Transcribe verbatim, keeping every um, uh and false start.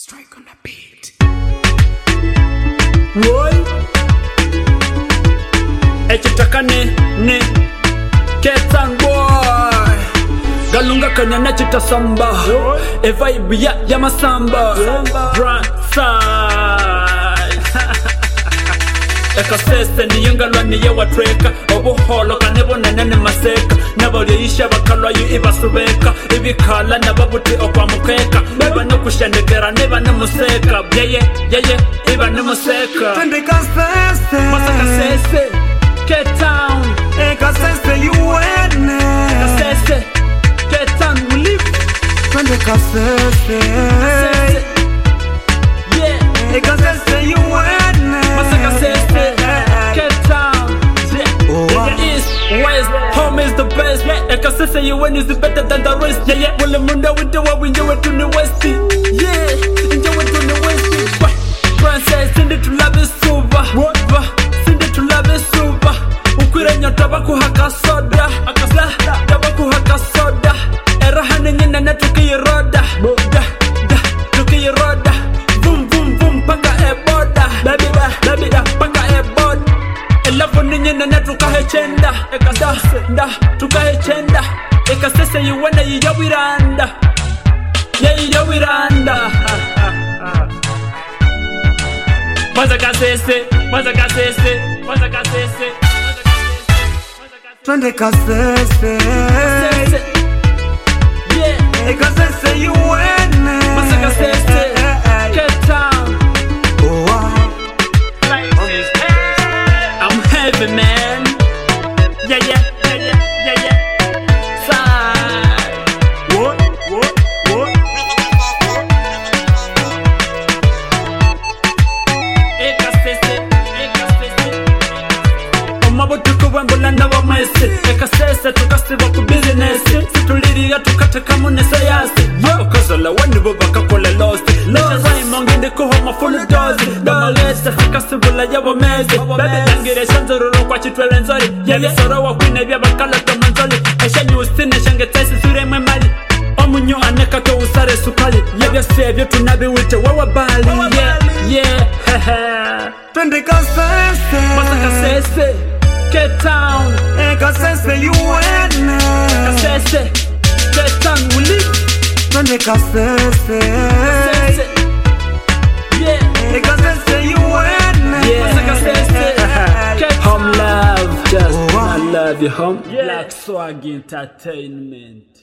Strike on the beat. Roy Echitaka ne ne Ketan boy Galunga kanyana chita samba E vibe ya ya masamba Grand side Eka sese ni yunga lwani ye watreka Obu holo kanebo nanene maseka Nabali isha bakalwa yu iba subeka Ibi kala nababuti okwa mukeka Iba nukushendekera niba numuseka Yeye, yeye, iba numuseka Twendeka sese Masaka sese K-Town Eka sese yuwene Eka sese K-Town we live Twendeka sese Yeah Eka sese yuwene Masaka sese K-Town Yeah The east, west, home is the best Eka sese yuwene is better than the rest Yeah yeah Wale munda wite wa winjewe to the west Yeah Injewe to the west Frances sindi tulabe suba Sindi tulabe suba Ukwire nyota baku haka soda Akasla Dabaku haka soda Erahane nyina na tuki roda Da da tuki roda Boom boom boom paka e boda Baby da baby da paka e boda Elafu nyina na tuka he chenda Eka da da tuka he chenda Eka sese yuwana yiya wiranda Yeah yiya wiranda Masaka sese, masaka sese, masaka sese Twendeka sese Yeah Eka sese yuwene Masaka sese K-Town I'm heavy man Yeah yeah, yeah yeah, yeah yeah Side What, what, what Eka sese, eka sese Omabo tuku wembula na wa mese Eka sese tukasiba ku business Situliriya tukateka munesa yase Okazola wani bubaka kole lost Lecha zai mongende kuhoma full dose Dama lese fika sibula ya wa meze Bebe langire shanzororo kwa chitwele nzori Yeli soro wa kwine bia bakala tomanzoli Esha nyustine shenge taisi sure mwe mali Omunyo aneka ke usare sukali Yebya sevyo tunabi wite wawa bali Yeah, yeah, hehe Twendeka sese Masaka sese K-Town Eka sese yuwene Eka sese K-Town we live Twendeka sese Sese Yeah Eka sese yuwene Yeah Masaka sese Home love Just I love you home Black Swag Entertainment